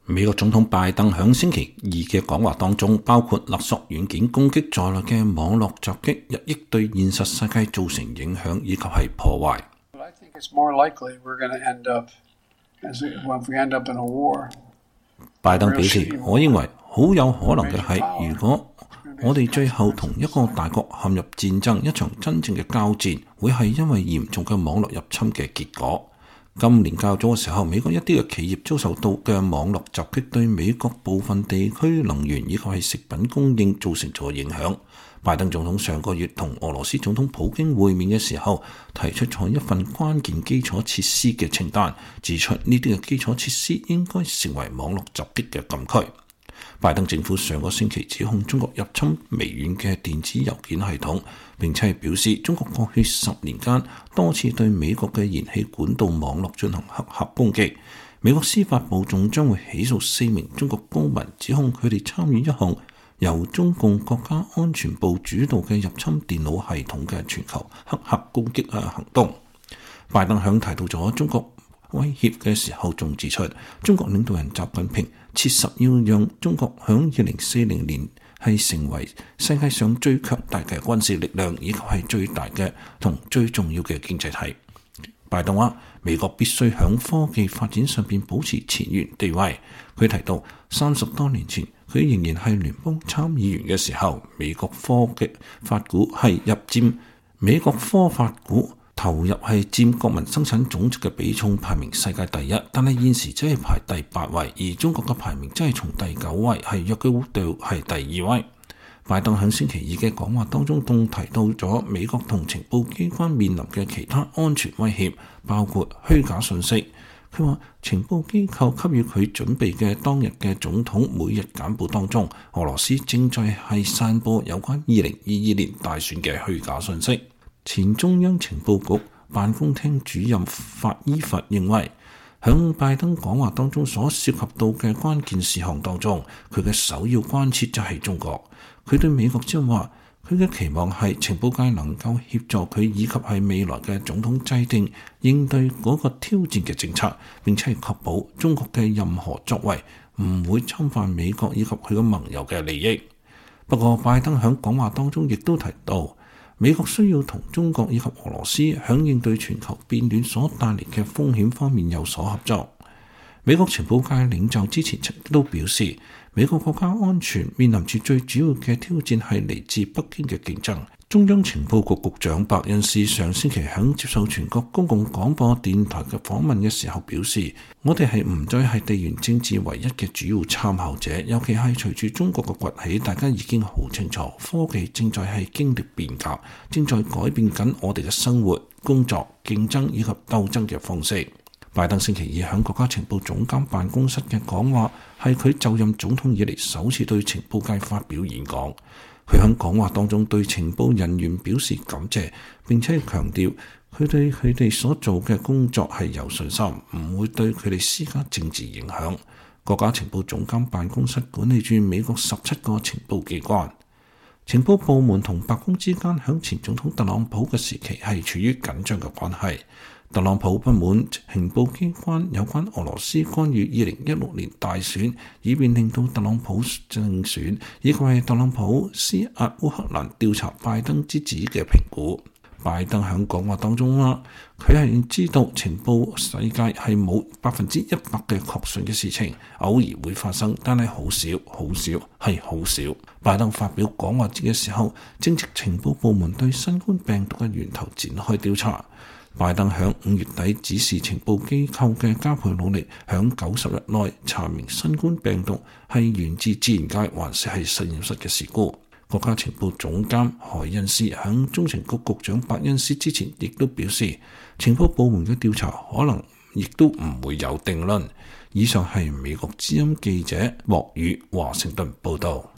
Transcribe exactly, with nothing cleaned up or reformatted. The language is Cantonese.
美國總統拜登響星期二嘅講話當中，包括勒索軟件攻擊在內嘅網絡襲擊，日益對現實世界造成影響以及係破壞。拜登表示，我認為好有可能嘅係，如果我哋最後同一個大國陷入戰爭，一場真正嘅交戰，會係因為嚴重嘅網絡入侵嘅結果。今年較早嘅時候，美國一啲嘅企業遭受到嘅網絡襲擊，對美國部分地區能源以及係食品供應造成咗影響。拜登總統上個月同俄羅斯總統普京會面嘅時候，提出咗一份關鍵基礎設施嘅清單，指出呢啲嘅基礎設施應該成為網絡襲擊嘅禁區。拜登政府上個星期指控中國入侵微軟嘅電子郵件系統，並且係表示中國過去十年間多次對美國嘅燃氣管道網絡進行黑客攻擊。美國司法部仲將會起訴四名中國公民，指控佢哋參與一項由中共國家安全部主導嘅入侵電腦系統嘅全球黑客攻擊嘅行動。拜登響提到咗中國威脅嘅時候，仲指出中國領導人習近平切實要讓中國響二零四零年係成為世界上最強大嘅軍事力量，以及係最大嘅同最重要嘅經濟體。拜登話美國必須響科技發展上邊保持前沿地位。佢提到三十多年前佢仍然係聯邦參議員嘅時候，美國科技發股係入佔美國科發股投入係佔國民生產總值嘅比重排名世界第一，但係現時只係排第八位，而中國嘅排名真係從第九位係躍高到係第二位。拜登喺星期二嘅講話當中，仲提到咗美國同情報機關面臨嘅其他安全威脅，包括虛假信息。佢話情報機構給予佢準備嘅當日嘅總統每日簡報當中，俄羅斯正在係散播有關二零二二年大選嘅虛假信息。前中央情報局辦公廳主任法伊佛認為，響拜登講話當中所涉及到嘅關鍵事項當中，佢嘅首要關切就係中國。佢對美國之後話，佢嘅期望係情報界能夠協助佢以及係未來嘅總統制定應對嗰個挑戰嘅政策，並且係確保中國嘅任何作為唔會侵犯美國以及佢嘅盟友嘅利益。不過拜登響講話當中亦都提到，美國需要同中國以及俄羅斯響應對全球變暖所帶嚟嘅風險方面有所合作。美國情報界領袖之前曾都表示，美國國家安全面臨住最主要嘅挑戰係嚟自北京嘅競爭。中央情報局局長白恩斯上星期響接受全國公共廣播電台嘅訪問嘅時候表示，我哋係唔再係地緣政治唯一嘅主要參考者，尤其係隨住中國嘅崛起，大家已經好清楚，科技正在係經歷變革，正在改變緊我哋嘅生活、工作、競爭以及鬥爭嘅方式。拜登星期二響國家情報總監辦公室嘅講話，係佢就任總統以嚟首次對情報界發表演講。佢響講話當中對情報人員表示感謝，並且強調佢對佢哋所做嘅工作係有信心，唔會對佢哋施加政治影響。國家情報總監辦公室管理住美國十七個情報機關，情報部門同白宮之間響前總統特朗普嘅時期係處於緊張嘅關係。特朗普不滿情報機關有關俄羅斯干預二零一六年大選，以便令到特朗普勝選，以及係特朗普施壓烏克蘭調查拜登之子嘅評估。拜登喺講話當中話，佢係知道情報世界係冇百分之一百嘅確信嘅事情，偶爾會發生，但係好少，好少，係好少。拜登發表講話嘅時候，正值情報部門對新冠病毒嘅源頭展開調查。拜登響五月底指示情報機構嘅加倍努力，響九十日內查明新冠病毒係源自自然界還是係實驗室嘅事故。國家情報總監海恩斯響中情局局長伯恩斯之前亦都表示，情報部門嘅調查可能亦都唔會有定論。以上係美國之音記者莫宇華盛頓報道。